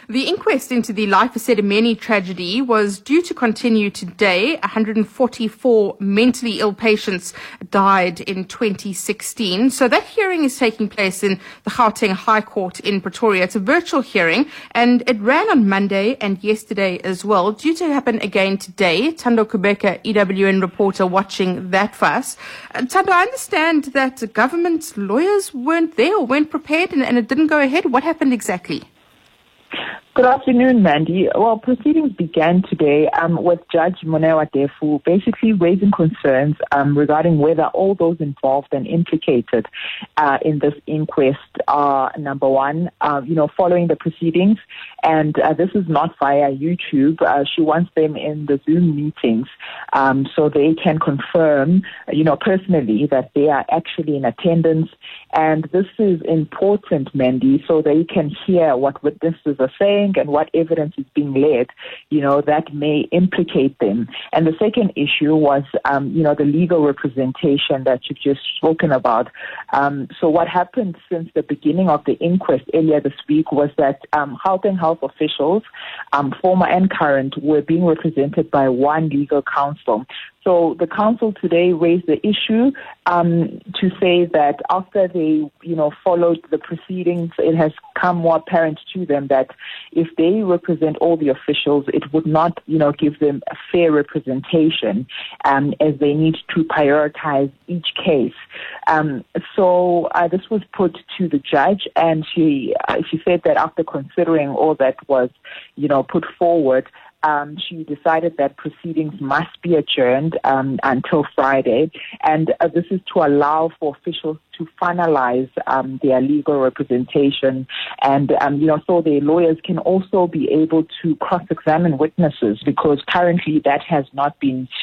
The inquest into the Life Esidimeni tragedy was due to continue today. 144 mentally ill patients died in 2016. So that hearing is taking place in the Gauteng High Court in Pretoria. It's a virtual hearing, and it ran on Monday and yesterday as well. Due to happen again today. Thando Kubeka, EWN reporter, watching that for us. Thando, I understand that government lawyers weren't there or weren't prepared and it didn't go ahead. What happened exactly? Good afternoon, Mandy. Well, proceedings began today with Judge Monewa Defu basically raising concerns regarding whether all those involved and implicated in this inquest are, number one, following the proceedings. And this is not via YouTube. She wants them in the Zoom meetings so they can confirm, personally that they are actually in attendance. And this is important, Mandy, so they can hear what witnesses are saying and what evidence is being led, that may implicate them. And the second issue was, the legal representation that you've just spoken about. So what happened since the beginning of the inquest earlier this week was that Gauteng Health officials, former and current, were being represented by one legal counsel. So the council today raised the issue to say that after they, followed the proceedings, it has come more apparent to them that if they represent all the officials, it would not, give them a fair representation as they need to prioritize each case. So this was put to the judge, and she said that after considering all that was, put forward, she decided that proceedings must be adjourned until Friday, and this is to allow for officials to finalize their legal representation, and so the lawyers can also be able to cross-examine witnesses, because currently that has not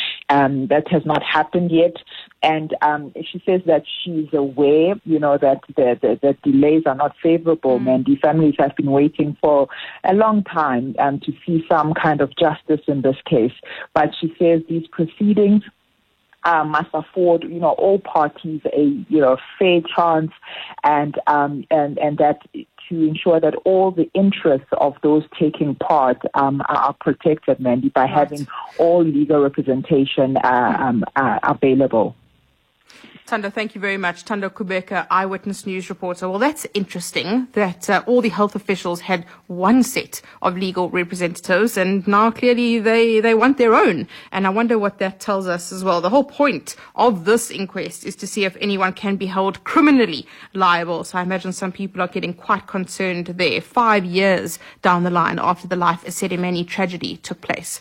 happened yet. And she says that she's aware, that the delays are not favorable. And the families have been waiting for a long time to see some kind of justice in this case. But she says these proceedings must afford, all parties a fair chance, and that to ensure that all the interests of those taking part are protected, Mandy, by having all legal representation available. Thando, thank you very much. Thando Kubeka, Eyewitness News reporter. Well, that's interesting that all the health officials had one set of legal representatives, and now clearly they want their own. And I wonder what that tells us as well. The whole point of this inquest is to see if anyone can be held criminally liable. So I imagine some people are getting quite concerned there 5 years down the line after the Life Esidimeni tragedy took place.